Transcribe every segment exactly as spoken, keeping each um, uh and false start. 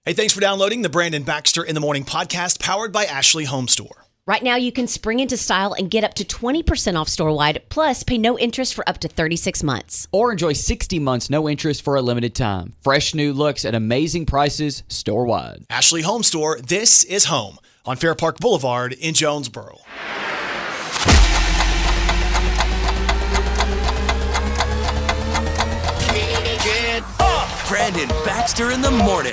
Hey, thanks for downloading the Brandon Baxter in the Morning podcast powered by Ashley Home Store. Right now, you can spring into style and get up to twenty percent off store-wide, plus pay no interest for up to thirty-six months. Or enjoy sixty months, no interest for a limited time. Fresh new looks at amazing prices store-wide. Ashley Home Store, this is home on Fair Park Boulevard in Jonesboro. Get up! Brandon Baxter in the morning.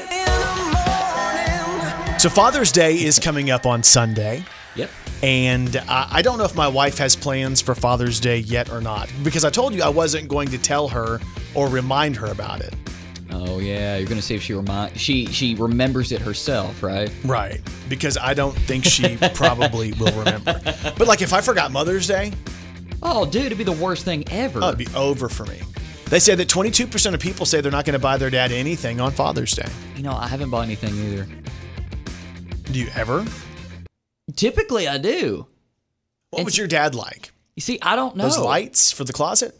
So Father's Day is coming up on Sunday. Yep. And uh, I don't know if my wife has plans for Father's Day yet or not, because I told you I wasn't going to tell her or remind her about it. Oh yeah, you're gonna see if she remind she she remembers it herself, right? Right, because I don't think she probably will remember. But like if I forgot Mother's Day, Oh, dude, it'd be the worst thing ever. oh, it'd be over for me. They say that twenty-two percent of people say they're not going to buy their dad anything on Father's Day. You know, I haven't bought anything either. Do you ever? Typically, I do. What It's- would your dad like? You see, I don't know. Those lights for the closet?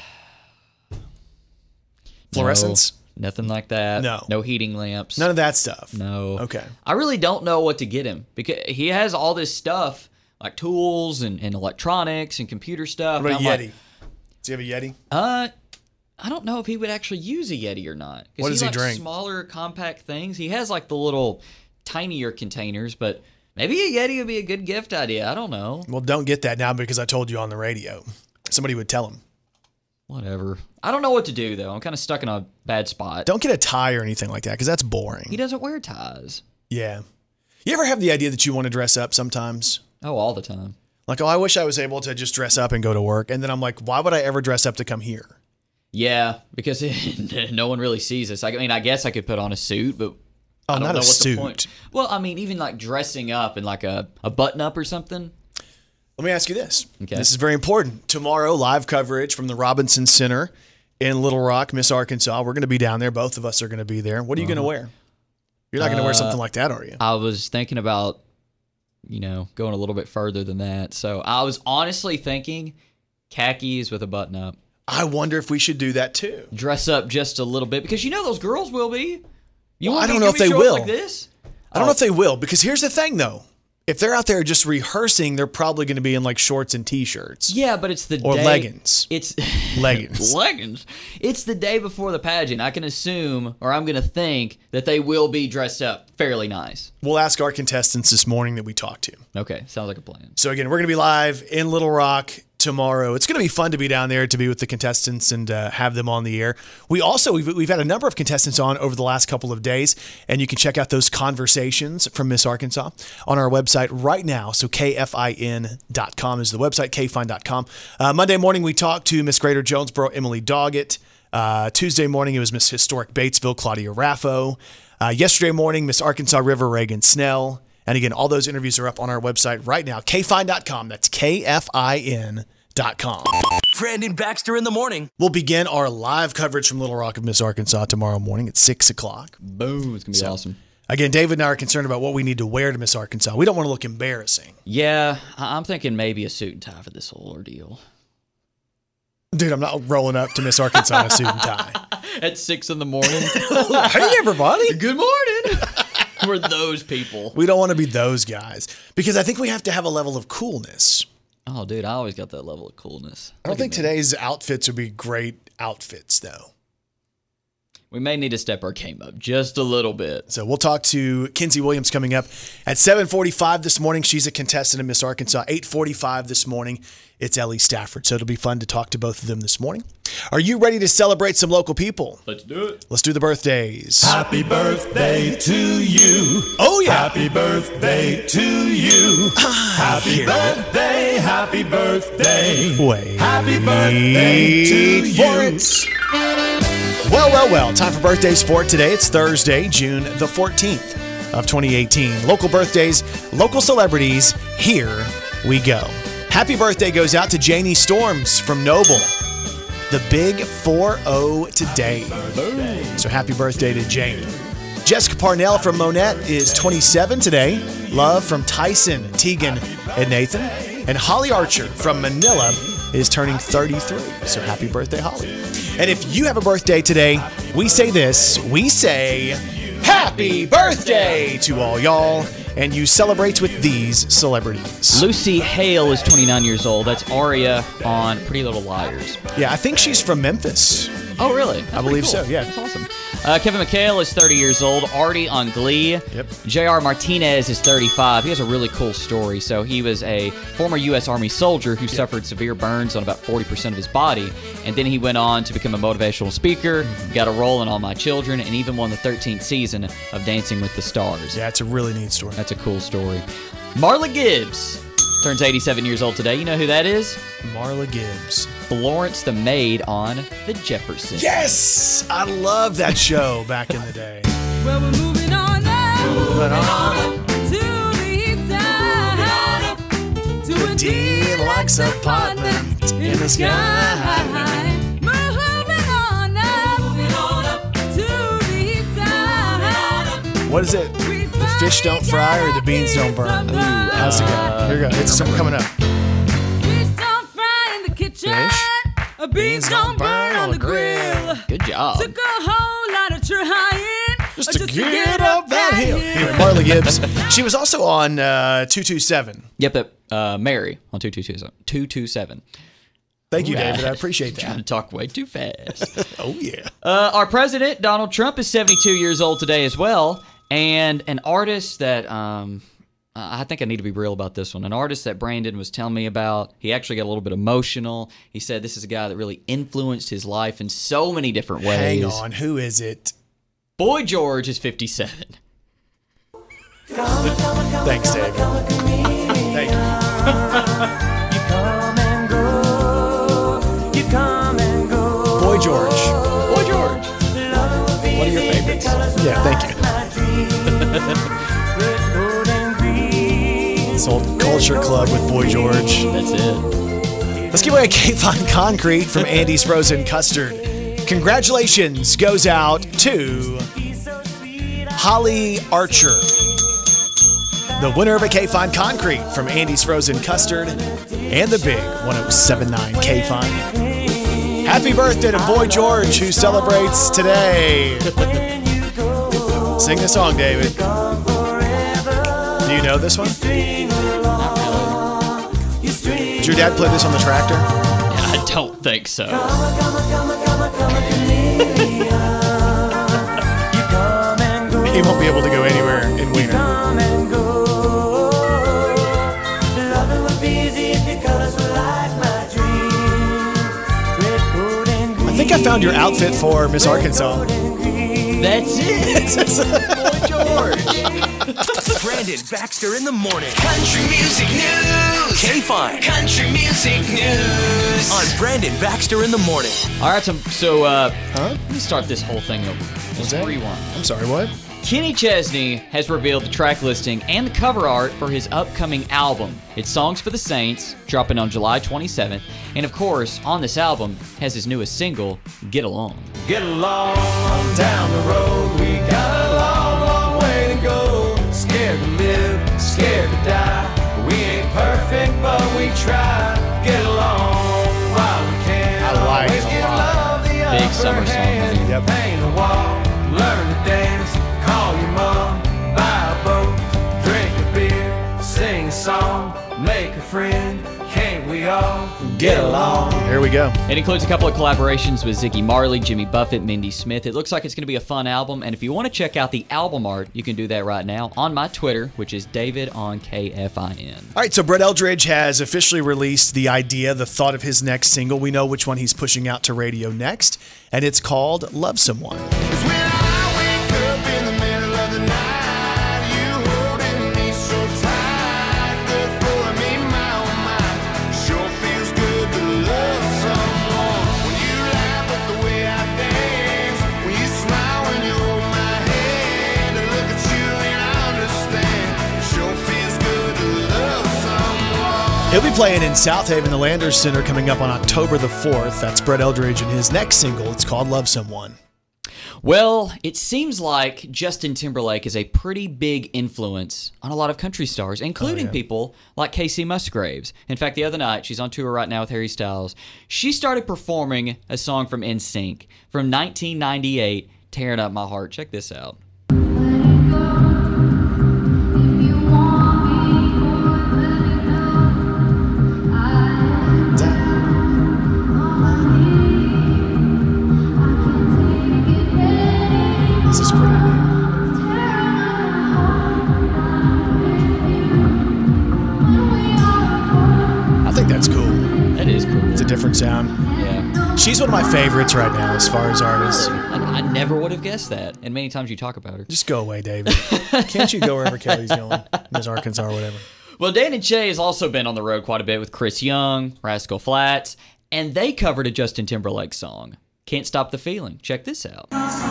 Fluorescents? No, nothing like that. No. No heating lamps. None of that stuff. No. Okay. I really don't know what to get him because he has all this stuff like tools and, and electronics and computer stuff. What about and a I'm Yeti? like, Does he have a Yeti? uh, I don't know if he would actually use a Yeti or not. 'Cause What does he likes drink? Smaller, compact things. He has like the little tinier containers, but maybe a Yeti would be a good gift idea. I don't know. Well, don't get that now because I told you on the radio. Somebody would tell him. Whatever. I don't know what to do though. I'm kind of stuck in a bad spot. Don't get a tie or anything like that because that's boring. He doesn't wear ties. Yeah. You ever have the idea that you want to dress up sometimes? Oh, all the time. Like, oh, I wish I was able to just dress up and go to work. And then I'm like, why would I ever dress up to come here? Yeah, because no one really sees us. I mean, I guess I could put on a suit, but Oh, I don't not know a what suit. the point. Well, I mean, even like dressing up in like a, a button up or something. Let me ask you this. Okay. This is very important. Tomorrow, live coverage from the Robinson Center in Little Rock, Miss Arkansas. We're going to be down there. Both of us are going to be there. What are you Uh-huh. going to wear? You're not going to wear Uh, something like that, are you? I was thinking about, you know, going a little bit further than that. So I was honestly thinking khakis with a button up. I wonder if we should do that too. Dress up just a little bit because you know those girls will be. You Well, want I me don't to know if give me they show up will. like this? I don't know if they will, because here's the thing, though. If they're out there just rehearsing, they're probably going to be in like shorts and t-shirts. Yeah, but it's the Or day, leggings. It's Leggings. leggings. It's the day before the pageant. I can assume, or I'm going to think, that they will be dressed up fairly nice. We'll ask our contestants this morning that we talked to. Okay, sounds like a plan. So again, we're going to be live in Little Rock tomorrow. It's going to be fun to be down there, to be with the contestants and uh, have them on the air. We also, we've, we've had a number of contestants on over the last couple of days, and you can check out those conversations from Miss Arkansas on our website right now. So K F I N dot com is the website, K F I N dot com. Uh, Monday morning, we talked to Miss Greater Jonesboro, Emily Doggett. Uh, Tuesday morning, it was Miss Historic Batesville, Claudia Raffo. Uh, yesterday morning, Miss Arkansas River, Reagan Snell. And again, all those interviews are up on our website right now, K F I N dot com. That's K F I N dot com. Brandon Baxter in the morning. We'll begin our live coverage from Little Rock of Miss Arkansas tomorrow morning at six o'clock. Boom, it's going to be So, awesome. Again, David and I are concerned about what we need to wear to Miss Arkansas. We don't want to look embarrassing. Yeah, I- I'm thinking maybe a suit and tie for this whole ordeal. Dude, I'm not rolling up to Miss Arkansas in a suit and tie. At six in the morning. Hey, everybody. Good morning. We're those people. We don't want to be those guys because I think we have to have a level of coolness. Oh, dude, I always got that level of coolness. I don't Look at think me. today's outfits would be great outfits, though. We may need to step our game up just a little bit. So we'll talk to Kinsey Williams coming up at seven forty-five this morning. She's a contestant at Miss Arkansas. eight forty-five this morning, it's Ellie Stafford. So it'll be fun to talk to both of them this morning. Are you ready to celebrate some local people? Let's do it. Let's do the birthdays. Happy birthday to you. Oh, yeah. Happy birthday to you. Happy hear it. birthday, happy birthday. Wait Happy birthday to for you. it. Well, well, well. Time for birthdays for today. It's Thursday, June the fourteenth of twenty eighteen. Local birthdays, local celebrities. Here we go. Happy birthday goes out to Janie Storms from Noble. The big four oh today. So happy birthday to Janie. Jessica Parnell from Monette is twenty-seven today. Love from Tyson, Tegan, and Nathan. And Holly Archer from Manila is turning thirty-three. So happy birthday, Holly. And if you have a birthday today, we say this. We say, Happy birthday to all y'all, and you celebrate with these celebrities. Lucy Hale is twenty-nine years old. That's Aria on Pretty Little Liars. Yeah, I think she's from Memphis. Oh, really? That's I believe pretty cool. so, yeah. That's awesome. Uh, Kevin McHale is thirty years old. Artie on Glee. Yep. J R Martinez is thirty-five. He has a really cool story. So he was a former U S Army soldier who yep. suffered severe burns on about forty percent of his body. And then he went on to become a motivational speaker, mm-hmm. got a role in All My Children, and even won the thirteenth season of Dancing with the Stars. Yeah, it's a really neat story. That's a cool story. Marla Gibbs turns eighty-seven years old today. You know who that is? Marla Gibbs. Florence the maid on The Jeffersons. Yes! I love that show back in the day. Well, we're moving on up. Moving on. To the east side. To a deluxe apartment in the sky. Moving on up. Moving on up. To the east side. What is it? The fish don't fry or the beans don't burn? Ooh, how's it go? Here we go. It's something coming up. Fish. Beans don't burn on the grill. Good job. Took a whole lot of trying just to get up that hill. Anyway, Marla Gibbs. She was also on uh, two two seven. Yep, that uh, Mary on two two seven. two two seven. Thank you, David. I appreciate that. Trying to talk way too fast. Oh, yeah. Uh, our president, Donald Trump, is seventy-two years old today as well. And an artist that... Um, I think I need to be real about this one. An artist that Brandon was telling me about, he actually got a little bit emotional. He said this is a guy that really influenced his life in so many different ways. Hang on, who is it? Boy George is fifty-seven. Thanks, Dave. Thank you. You come and go. You come and go. Boy George. Boy George. One of your favorites. Yeah, thank you. This old culture club with Boy George. That's it. Let's give away a K-Fine Concrete from Andy's Frozen Custard. Congratulations goes out to Holly Archer, the winner of a K-Fine Concrete from Andy's Frozen Custard and the big one oh seven point nine K-Fine. Happy birthday to Boy George, who celebrates today. Sing the song, David. Do you know this one? Did your dad play this on the tractor? I don't think so. He won't be able to go anywhere in Wiener. I think I found your outfit for Miss Arkansas. That's it. Boy George. Brandon Baxter in the morning. Country music news. K-Fine. Country music news. On Brandon Baxter in the morning. All right, so, so uh, Huh? let me start this whole thing over. Let's that? rewind. I'm sorry, what? Kenny Chesney has revealed the track listing and the cover art for his upcoming album. It's Songs for the Saints, dropping on July twenty-seventh. And of course, on this album has his newest single, Get Along. Get along down the road. We got a long, long way to go. Scared to live, scared to die. We ain't perfect, but we try. Get along while we can. I like Always it a give lot. love the Big upper summer song, hand. man. Yep. Paint a wall, learn to dance. Call your mom, buy a boat, drink a beer, sing a song, make a friend. Can't we all get along? Here we go. It includes a couple of collaborations with Ziggy Marley, Jimmy Buffett, Mindy Smith. It looks like it's going to be a fun album, and if you want to check out the album art, you can do that right now on my Twitter, which is David on K F I N. All right, so Brett Eldridge has officially released the idea, the thought of his next single. We know which one he's pushing out to radio next, and it's called Love Someone. It's when I wake up in the middle of the night, you holding me so tight, the thought of me, my oh my, sure feels good to love someone. When you laugh at the way I dance, when you smile when you hold my hand, I look at you and I understand, it sure feels good to love someone. He'll be playing in South Haven, the Landers Center, coming up on October the fourth. That's Brett Eldridge and his next single. It's called Love Someone. Well, it seems like Justin Timberlake is a pretty big influence on a lot of country stars, including Oh, yeah. people like Casey Musgraves. In fact, the other night, she's on tour right now with Harry Styles. She started performing a song from N Sync from nineteen ninety-eight, Tearing Up My Heart. Check this out. Tearing She's one of my favorites right now as far as artists. I, I never would have guessed that. And many times you talk about her. Just go away, David. Can't you go wherever Kelly's going? Miss Arkansas or whatever. Well, Dan and Shay has also been on the road quite a bit with Chris Young, Rascal Flatts, and they covered a Justin Timberlake song, Can't Stop the Feeling. Check this out.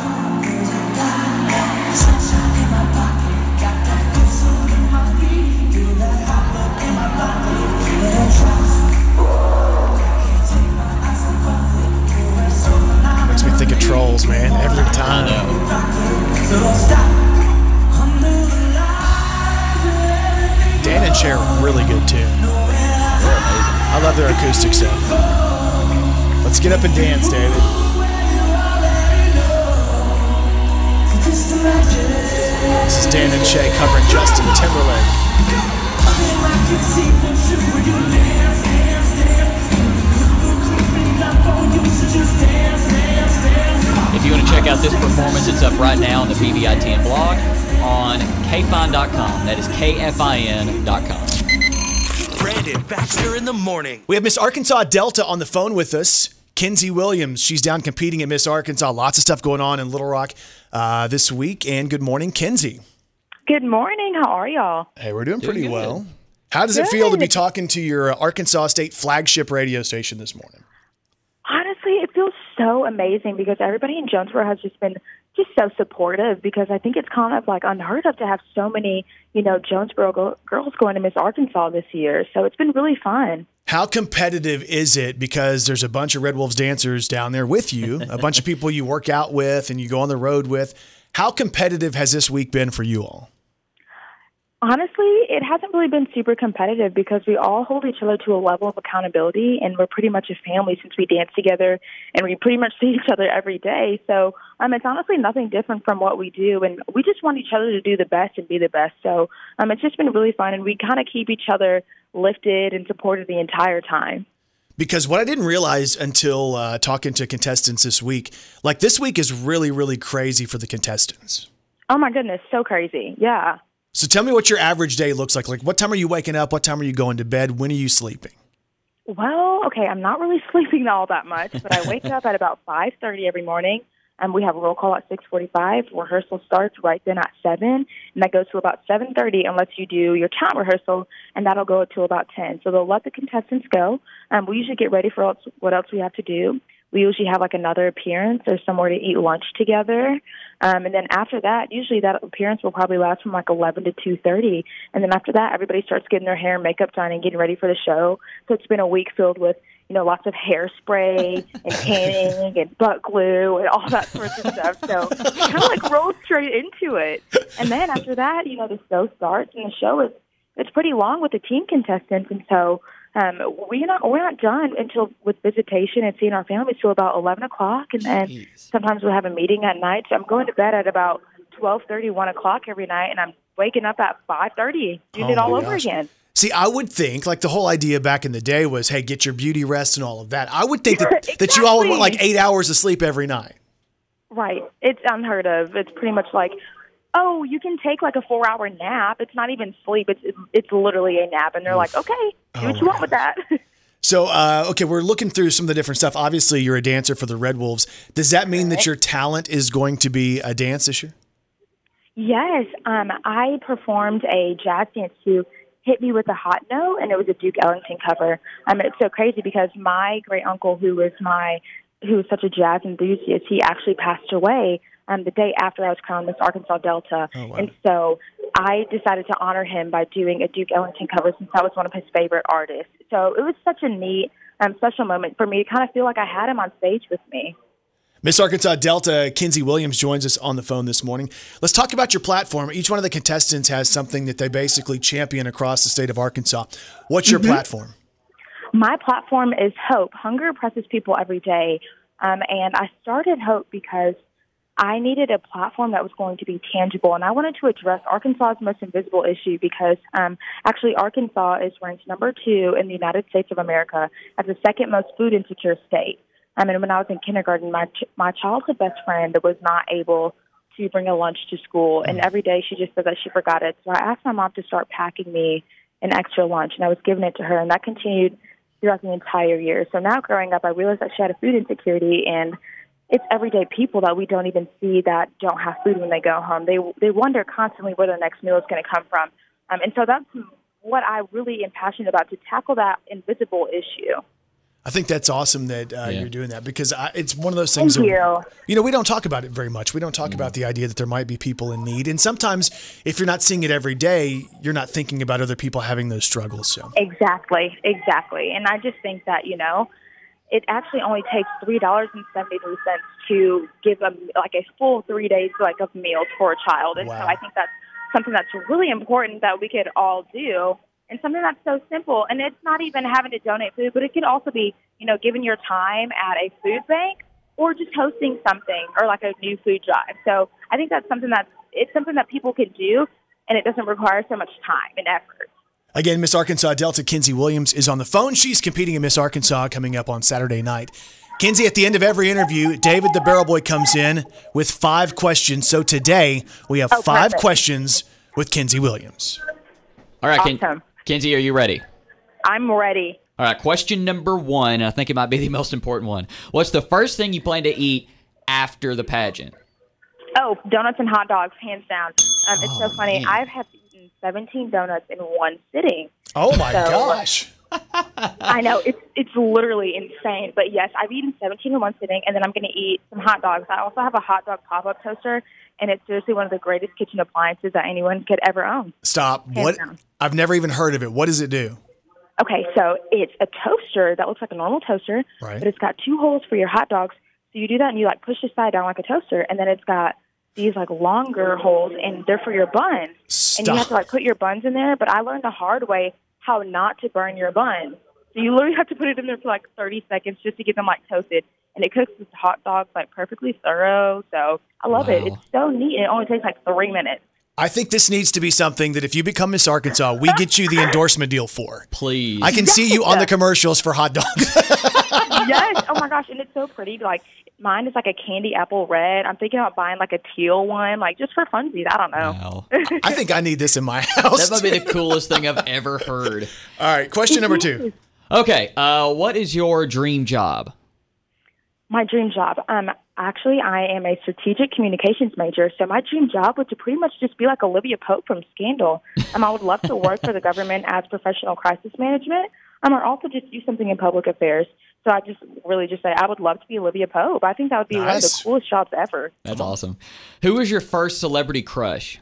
Makes me think of Trolls, man, every time. I know. Dan and Cher are really good too. I love their acoustic stuff. Let's get up and dance, David. This is Dan and Shay covering Justin Timberlake. If you want to check out this performance, it's up right now on the B B I T N blog on K Fine dot com. That is K F I N dot com. Brandon Baxter in the morning. We have Miss Arkansas Delta on the phone with us. Kinsey Williams, she's down competing at Miss Arkansas. Lots of stuff going on in Little Rock uh, this week. And good morning, Kinsey. Good morning. How are y'all? Hey, we're doing, Doing pretty good. well. How does it feel to be Good. talking to your Arkansas State flagship radio station this morning? Honestly, it feels so amazing because everybody in Jonesboro has just been just so supportive because I think it's kind of like unheard of to have so many, you know, Jonesboro go- girls going to Miss Arkansas this year. So it's been really fun. How competitive is it? Because there's a bunch of Red Wolves dancers down there with you, a bunch of people you work out with and you go on the road with. How competitive has this week been for you all? Honestly, it hasn't really been super competitive because we all hold each other to a level of accountability, and we're pretty much a family since we dance together, and we pretty much see each other every day. So um, it's honestly nothing different from what we do, and we just want each other to do the best and be the best. So um, it's just been really fun, and we kind of keep each other lifted and supported the entire time. Because what I didn't realize until uh, talking to contestants this week, like this week is really, really crazy for the contestants. Oh, my goodness, so crazy. Yeah. So tell me what your average day looks like. Like what time are you waking up? What time are you going to bed? When are you sleeping? Well, okay, I'm not really sleeping all that much, but I wake up at about five thirty every morning, and we have a roll call at six forty-five. Rehearsal starts right then at seven, and that goes to about seven thirty unless you do your talent rehearsal, and that'll go till about ten. So they'll let the contestants go. Um, we usually get ready for else, what else we have to do. We usually have like another appearance or somewhere to eat lunch together. Um, and then after that, usually that appearance will probably last from like eleven to two thirty. And then after that, everybody starts getting their hair and makeup done and getting ready for the show. So it's been a week filled with, you know, lots of hairspray and tanning and butt glue and all that sorts of stuff. So kind of like roll straight into it. And then after that, you know, the show starts, and the show is, it's pretty long with the team contestants. And so Um, we're not we're not done until with visitation and seeing our families till about eleven o'clock, and then Jeez. sometimes we'll have a meeting at night. So I'm going to bed at about twelve thirty, one o'clock every night, and I'm waking up at five thirty, doing Oh it all my over gosh. again. See, I would think like the whole idea back in the day was, hey, get your beauty rest and all of that. I would think that, that you all would want like Exactly. eight hours of sleep every night. Right. It's unheard of. It's pretty much like, oh, you can take like a four-hour nap. It's not even sleep. It's it's literally a nap, and they're like, okay, do Oh what you my want with that. So, uh, okay, we're looking through some of the different stuff. Obviously, you're a dancer for the Red Wolves. Does that mean that your talent is going to be a dance this year? Yes, um, I performed a jazz dance to Hit Me With a Hot Note, and it was a Duke Ellington cover. Um, it's so crazy because my great uncle, who was my who was such a jazz enthusiast, he actually passed away um, the day after I was crowned Miss Arkansas Delta. Oh, wow. And so I decided to honor him by doing a Duke Ellington cover since I was one of his favorite artists. So it was such a neat, um, special moment for me to kind of feel like I had him on stage with me. Miss Arkansas Delta, Kinsey Williams, joins us on the phone this morning. Let's talk about your platform. Each one of the contestants has something that they basically champion across the state of Arkansas. What's your Mm-hmm. platform? My platform is Hope. Hunger oppresses people every day. Um, and I started Hope because I needed a platform that was going to be tangible. And I wanted to address Arkansas's most invisible issue because um, actually Arkansas is ranked number two in the United States of America as the second most food insecure state. I mean, when I was in kindergarten, my ch- my childhood best friend was not able to bring a lunch to school. And every day she just said that she forgot it. So I asked my mom to start packing me an extra lunch, and I was giving it to her. And that continued throughout the entire year. So now growing up, I realized that she had a food insecurity, and it's everyday people that we don't even see that don't have food when they go home. They they wonder constantly where their next meal is going to come from. Um, and so that's what I really am passionate about, to tackle that invisible issue. I think that's awesome that uh, Yeah. you're doing that, because I, it's one of those things. Thank that, you. you know, we don't talk about it very much. We don't Mm-hmm. talk about the idea that there might be people in need. And sometimes if you're not seeing it every day, you're not thinking about other people having those struggles. So Exactly, exactly. And I just think that, you know, it actually only takes three dollars and seventy-three cents to give them like a full three days like of meals for a child. And Wow. so I think that's something that's really important that we could all do, and something that's so simple. And it's not even having to donate food, but it could also be, you know, giving your time at a food bank or just hosting something or like a new food drive. So I think that's something that's, it's something that people can do, and it doesn't require so much time and effort. again, Miss Arkansas Delta Kinsey Williams is on the phone. She's competing in Miss Arkansas coming up on Saturday night. Kinsey, at the end of every interview, David the Barrel Boy comes in with five questions. So today we have Oh, five perfect. questions with Kinsey Williams. All right, Ken- Awesome. Kinsey, are you ready? I'm ready. All right, question number one. I think it might be the most important one. What's the first thing you plan to eat after the pageant? Oh, donuts and hot dogs, hands down. Um, it's so funny. man. I've had eaten seventeen donuts in one sitting. Oh my So- gosh. I know, it's it's literally insane. But yes, I've eaten seventeen in one sitting, and then I'm going to eat some hot dogs. I also have a hot dog pop-up toaster, and it's seriously one of the greatest kitchen appliances that anyone could ever own. Stop. What? down. I've never even heard of it. What does it do? Okay, so it's a toaster that looks like a normal toaster, Right. but it's got two holes for your hot dogs. So you do that, and you like push the side down like a toaster, and then it's got these like longer holes, and they're for your buns. And you have to Stop. like put your buns in there. But I learned the hard way how not to burn your buns. So you literally have to put it in there for like thirty seconds just to get them like toasted, and it cooks the hot dogs like perfectly thorough. So I love it. Wow. It's so neat, and it only takes like three minutes. I think this needs to be something that if you become Miss Arkansas, we get you the endorsement deal for. Please. I can see you on the commercials for hot dogs. Yes. Oh my gosh, and it's so pretty. Like mine is like a candy apple red. I'm thinking about buying like a teal one, like just for funsies. I don't know. Wow. I think I need this in my house. That might be the coolest thing I've ever heard. All right, question number two. Okay, uh, what is your dream job? My dream job. Um, actually, I am a strategic communications major, so my dream job would to pretty much just be like Olivia Pope from Scandal. Um, I would love to work for the government as professional crisis management, um, or also just do something in public affairs. So I just really just say I would love to be Olivia Pope. I think that would be one of the Nice. coolest jobs ever. That's awesome. Who was your first celebrity crush?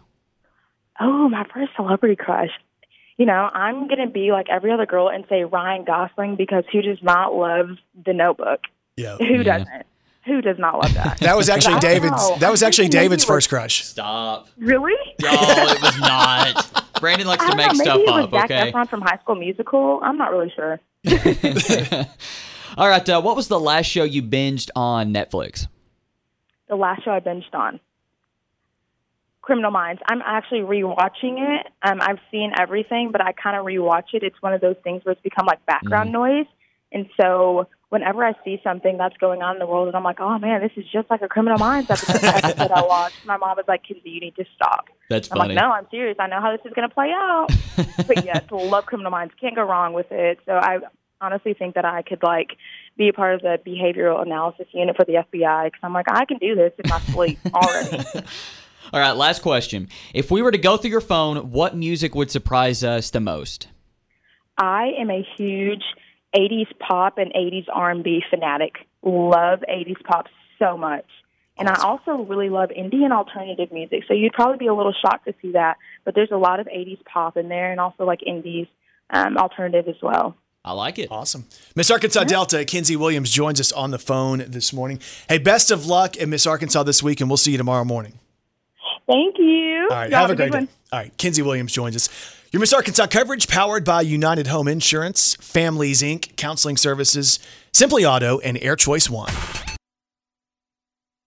Oh, my first celebrity crush. You know, I'm going to be like every other girl and say Ryan Gosling, because who does not love The Notebook? Yeah. Who doesn't? Who does not love that? That was actually I don't David's. know. That was I'm actually thinking maybe David's it was- first crush. Stop. Really? Oh, it was not. Brandon likes I to don't make know. stuff Maybe it was up, Zac okay? Efron from High School Musical. I'm not really sure. All right, uh, what was the last show you binged on Netflix? The last show I binged on, Criminal Minds. I'm actually rewatching it. Um, I've seen everything, but I kind of rewatch it. It's one of those things where it's become like background noise. And so whenever I see something that's going on in the world, and I'm like, oh man, this is just like a Criminal Minds episode, episode I watched. My mom was like, Kinsey, you need to stop. That's I'm funny. like, no, I'm serious. I know how this is going to play out. But yes, love Criminal Minds. Can't go wrong with it. So I honestly think that I could like be a part of the behavioral analysis unit for the F B I, because I'm like, I can do this in my sleep already. All right, last question. If we were to go through your phone, what music would surprise us the most? I am a huge eighties pop and eighties R and B fanatic. Love eighties pop so much. And I also really love indie and alternative music. So you'd probably be a little shocked to see that. But there's a lot of eighties pop in there, and also like indies, um, alternative as well. I like it. Awesome. Miss Arkansas Delta, Kinsey Williams joins us on the phone this morning. Hey, best of luck at Miss Arkansas this week, and we'll see you tomorrow morning. Thank you. All right, Y'all have a good great day. one. All right, Kinsey Williams joins us. Your Miss Arkansas coverage powered by United Home Insurance, Families Incorporated, Counseling Services, Simply Auto, and Air Choice One.